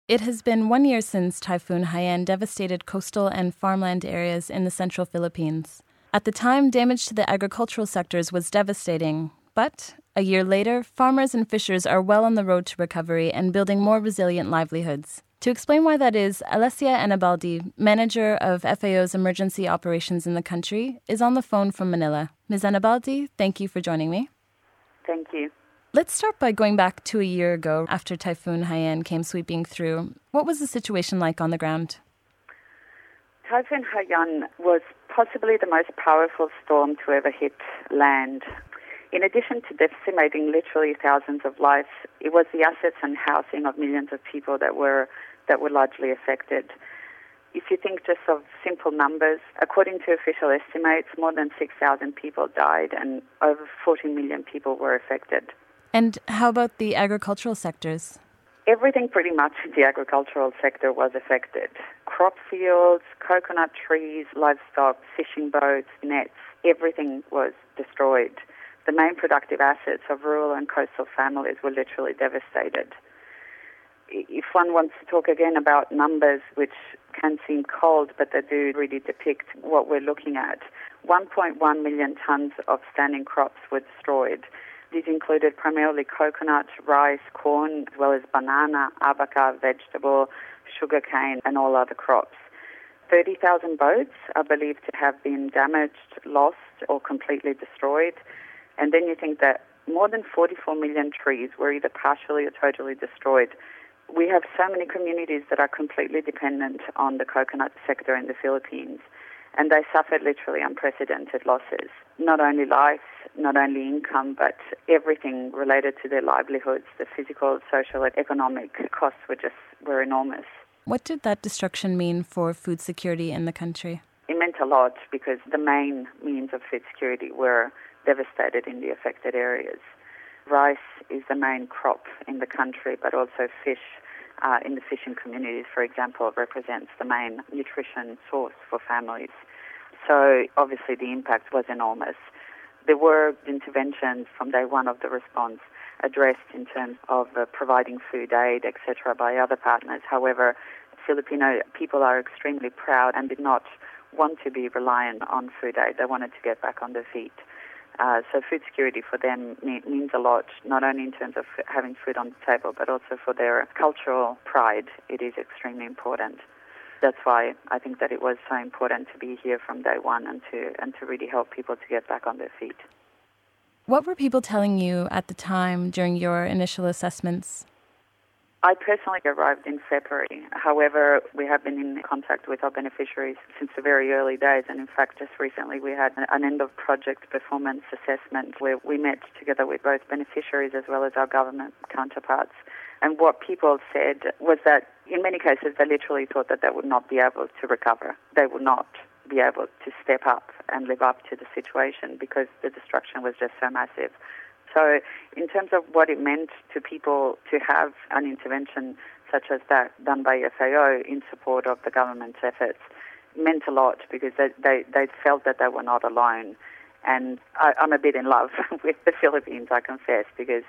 It has been 1 year since Typhoon Haiyan devastated coastal and farmland areas in the central Philippines. At the time, damage to the agricultural sectors was devastating. But a year later, farmers and fishers are well on the road to recovery and building more resilient livelihoods. To explain why that is, Alessia Anabaldi, manager of FAO's emergency operations in the country, is on the phone from Manila. Ms. Anabaldi, thank you for joining me. Thank you. Let's start by going back to a year ago after Typhoon Haiyan came sweeping through. What was the situation like on the ground? Typhoon Haiyan was possibly the most powerful storm to ever hit land. In addition to decimating literally thousands of lives, it was the assets and housing of millions of people that were largely affected. If you think just of simple numbers, according to official estimates, more than 6,000 people died and over 40 million people were affected. And how about the agricultural sectors? Everything pretty much in the agricultural sector was affected. Crop fields, coconut trees, livestock, fishing boats, nets, everything was destroyed. The main productive assets of rural and coastal families were literally devastated. If one wants to talk again about numbers, which can seem cold, but they do really depict what we're looking at, 1.1 million tons of standing crops were destroyed. These included primarily coconut, rice, corn, as well as banana, abaca, vegetable, sugarcane, and all other crops. 30,000 boats are believed to have been damaged, lost, or completely destroyed. And then you think that more than 44 million trees were either partially or totally destroyed. We have so many communities that are completely dependent on the coconut sector in the Philippines, and they suffered literally unprecedented losses. Not only lives, not only income, but everything related to their livelihoods. The physical, social, and economic costs were enormous. What did that destruction mean for food security in the country? It meant a lot because the main means of food security were devastated in the affected areas. Rice is the main crop in the country, but also fish in the fishing communities, for example, represents the main nutrition source for families. So obviously the impact was enormous. There were interventions from day one of the response addressed in terms of providing food aid, etc., by other partners. However, Filipino people are extremely proud and did not want to be reliant on food aid. They wanted to get back on their feet. So food security for them means a lot, not only in terms of having food on the table, but also for their cultural pride. It is extremely important. That's why I think that it was so important to be here from day one and to really help people to get back on their feet. What were people telling you at the time during your initial assessments? I personally arrived in February. However, we have been in contact with our beneficiaries since the very early days, and in fact just recently we had an end-of-project performance assessment where we met together with both beneficiaries as well as our government counterparts. And what people said was that in many cases they literally thought that they would not be able to recover. They would not be able to step up and live up to the situation because the destruction was just so massive. So in terms of what it meant to people to have an intervention such as that done by FAO in support of the government's efforts, meant a lot because they felt that they were not alone. And I'm a bit in love with the Philippines, I confess, because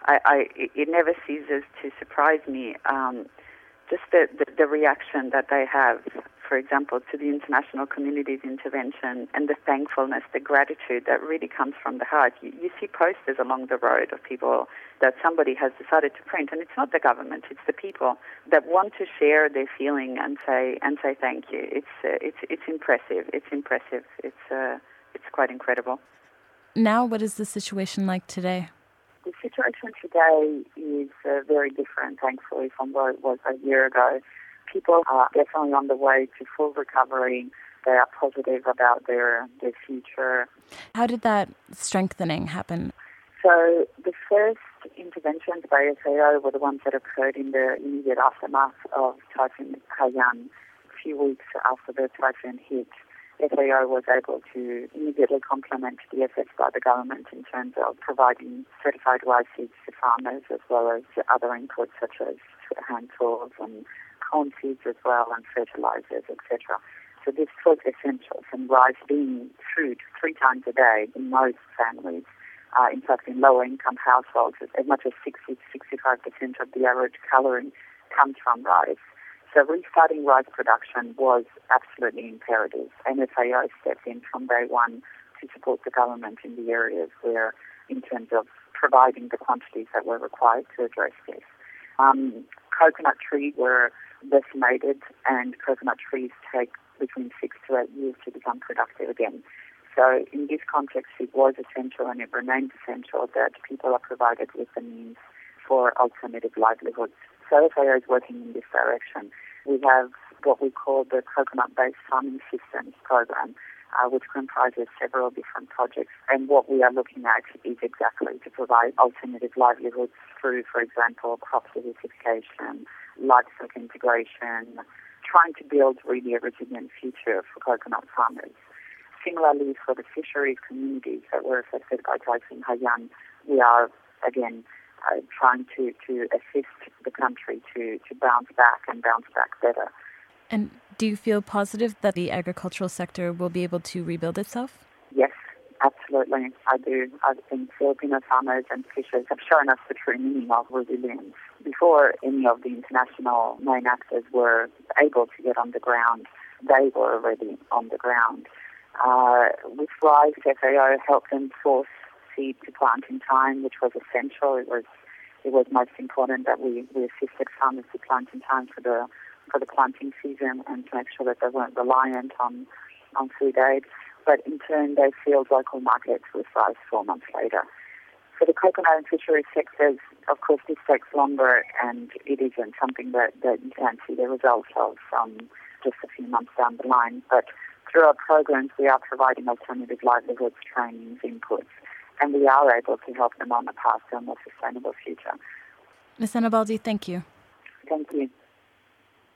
it never ceases to surprise me, just the reaction that they have, for example, to the international community's intervention and the thankfulness, the gratitude that really comes from the heart. You see posters along the road of people that somebody has decided to print, and it's not the government, it's the people that want to share their feeling and say thank you. It's impressive. It's impressive. It's quite incredible. Now, what is the situation like today? The situation today is very different, thankfully, from what it was a year ago. People are definitely on the way to full recovery. They are positive about their future. How did that strengthening happen? So the first interventions by FAO were the ones that occurred in the immediate aftermath of Typhoon Haiyan. A few weeks after the typhoon hit, FAO was able to immediately complement the efforts by the government in terms of providing certified rice seeds to farmers as well as other inputs such as hand tools and corn seeds as well and fertilizers, etc. So this was essential, and rice being food 3 times a day in most families. In fact, in lower income households, as much as 60 to 65% of the average calorie comes from rice. So restarting rice production was absolutely imperative, and FAO stepped in from day one to support the government in the areas where, in terms of providing the quantities that were required to address this. Coconut trees were decimated, and coconut trees take between 6 to 8 years to become productive again. So in this context, it was essential, and it remains essential, that people are provided with the means for alternative livelihoods. So FAO is working in this direction. We have what we call the Coconut-Based Farming Systems Program, which comprises several different projects. And what we are looking at is exactly to provide alternative livelihoods through, for example, crop diversification, livestock integration, trying to build really a resilient future for coconut farmers. Similarly, for the fisheries communities that were affected by Typhoon Haiyan, we are, again, trying to assist the country to bounce back and bounce back better. And do you feel positive that the agricultural sector will be able to rebuild itself? Yes, absolutely. I do. I think Filipino farmers and fishers have shown us the true meaning of resilience. Before any of the international main actors were able to get on the ground, they were already on the ground. With rice, FAO helped them source seed to plant in time, which was essential. It was most important that we assisted farmers to plant in time for the planting season and to make sure that they weren't reliant on food aid. But in turn, they filled local markets with rice 4 months later. For the coconut and fisheries sectors, of course, this takes longer, and it isn't something that you can see the results of just a few months down the line. But through our programs, we are providing alternative livelihoods, trainings, inputs, and we are able to help them on the path to a more sustainable future. Ms. Anabaldi, thank you. Thank you.